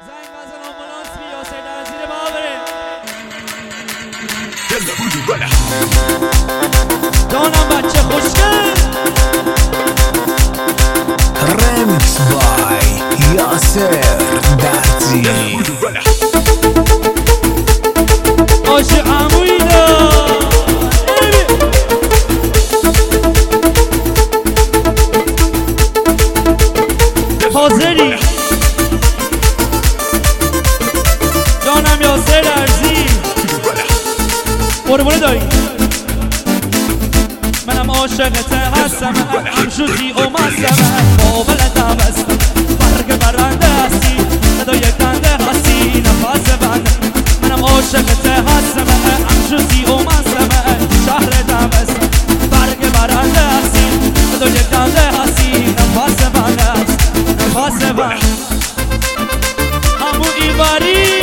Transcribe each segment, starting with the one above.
زنگ بزن آمبولانس بیا سید از زیر بابره دانم بچه خوشگل رمیکس بای یاسر درزی آشی عمویی دار حاضری جانم یاسر درزی قربونه داری منم عاشقت هستم همشوزی و مستم قابل دبستم برگ برنده هستی صدا یک دنده هستی نفس بنده منم عاشقت هستم همشوزی و مستم شهر دبستم برگ برنده هستی صدا یک دنده هستی نفس بنده هست نفس بنده امو ایواری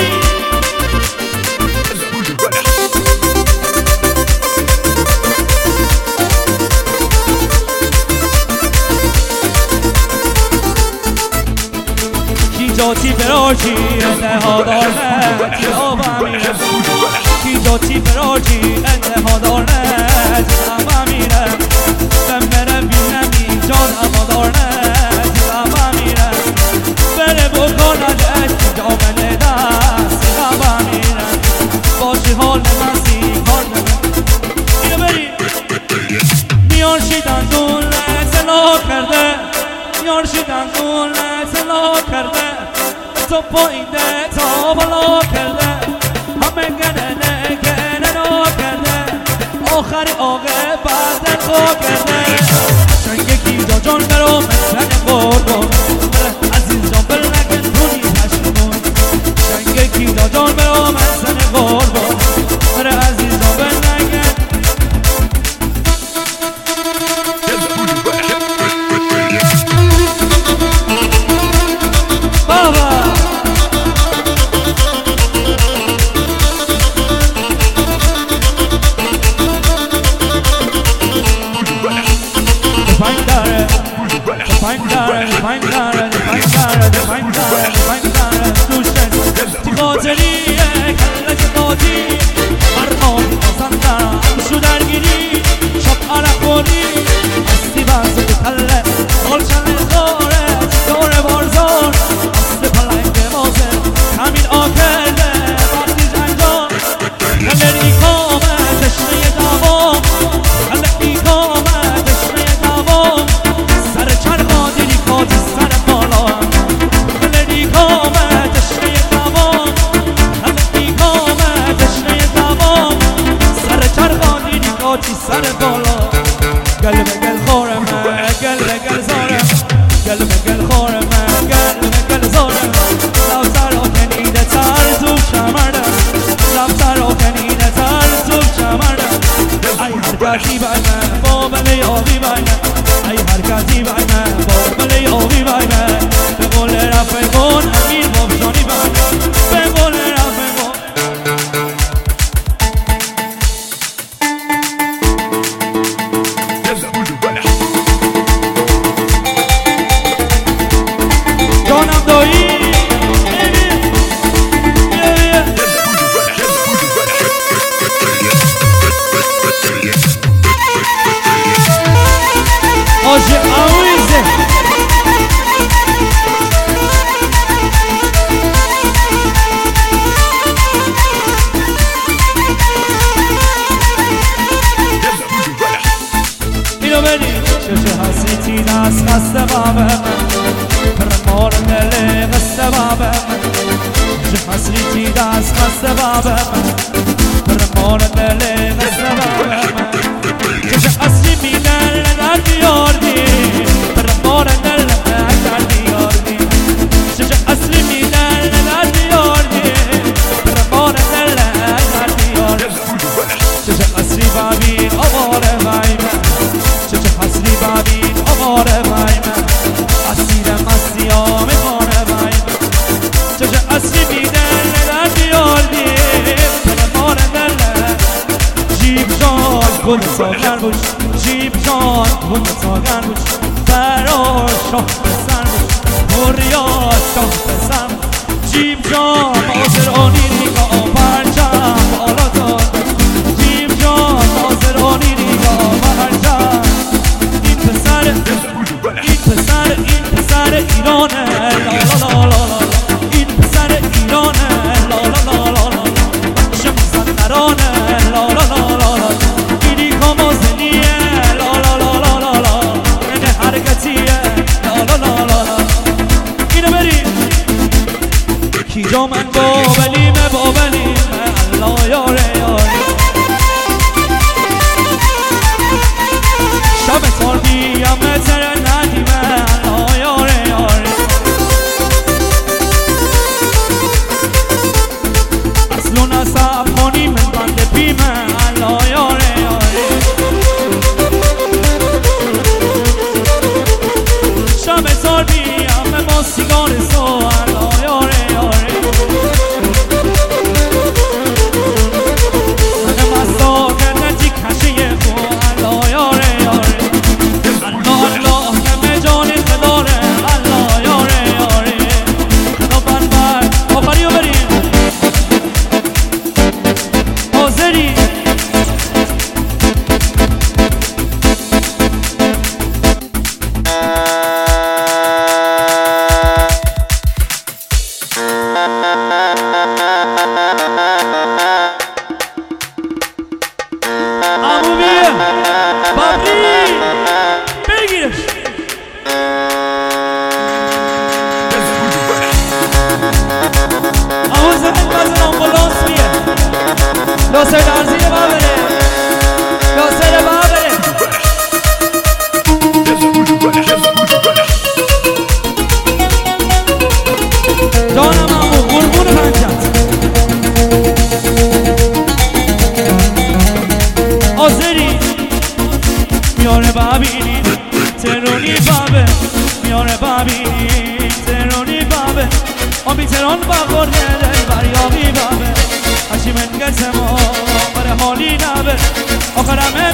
جاتی براجی انتها دارد جوابم میره کی جاتی براجی انتها دارد جوابم میره بمره بینم اینجان اما دارد جوابم میره بره بکندش جامنه دست جوابم میره باشی حال مستی کار اینو بری میان شیدن دون اطلاع کرده میان شیدن دون اطلاع کرده تو پایینده تا بالا کرده همه گنه کرده آخری آقه بعد خوا کرده چنگه کی جان برو مثل قربان عزیز جان بل نکن دونی پشمون چنگه کی جان برو مثل قربان عزیز جان بل نکن بابا تی خاطریه کلک قاطی مرمان بازندم شو درگیری شب عرق خوری هستی بزن کله سال چند خاره دور بارزار هستی پلنگ بازه همین آکرده وقتی جنجان کلری کامه تشنه دوام کلری کامه تشنه دوام سر چرخا دیری کاتی سر بالا کلری کامه تشنه دوام کلری کامه تشنه دوام سر چرخا دیری کاتی سر بالا گل به گل خورم گل به گل زارم گل به گل خورم گل به گل زارم لبتر و کنیده تر تو شمردم لبتر و کنیده تر تو شمردم ای حرکتی بای من بابل آبی بای من ای حرکتی بای من بابل آبی بای من به قول رفقون امیر بابجانی بای من به قول رفقون جانم دایی آجی آویزه اینو بریم چه حسیتی دست خسته بابه پرمار دل خسته بابه چه حسیتی دست خسته بابه پرمار دل خسته بابه چه اصلی میدن در دیاردی پرمار دل در دیاردی چه اصلی میدن در دیاردی پرمار دل در دیاردی چه اصلی بابین آواره وایمه چه اصلی بابین آواره وایمه اسیر مستی ها میخوره وایمه چه اصلی میدن در دیاردی پرمار دل جیب جان گل ساگر بوش جیب جان گل ساگر بوش فرار شاه بسر بوش مریا شاه بسر جیب جان مازرانی نگاه پرچم بالا داد جیب جان مازرانی نگاه پرچم این پسر ایرانه لا لا لا لا این پسر ایرانه لا لا لا لا لا بخش مزندرانه لا لا لا لا لا اینی کامازنیه لا لا لا لا لا لا این حرکتیه لا لا لا لا لا اینو بریم کی جا من بابلیمه الله یاره یاره شب تاردیم متر ندیمه الله یاره یاره اصلو نصب کنی من بند پیمه الله یاره یاره شب تاردیم ما سیگار سو الله یاره یاره من مستا کنتی کشه خو الله یاره یاره الله الله کمه جان خداره الله یاره یاره خدا بر آخری رو بریم حاضری عمومیه بابی بگیرش اما زمین بزن آمبولانس میه لاسر درزیر با بره لاسر با بره جانم امو قربون پنجت آزری میاره ببینی ترونی بابه میاره ببینی ترونی بابه آبی ترون بخور گره بریابی بابه هشی من گزم آخر حالی نبه آخرمه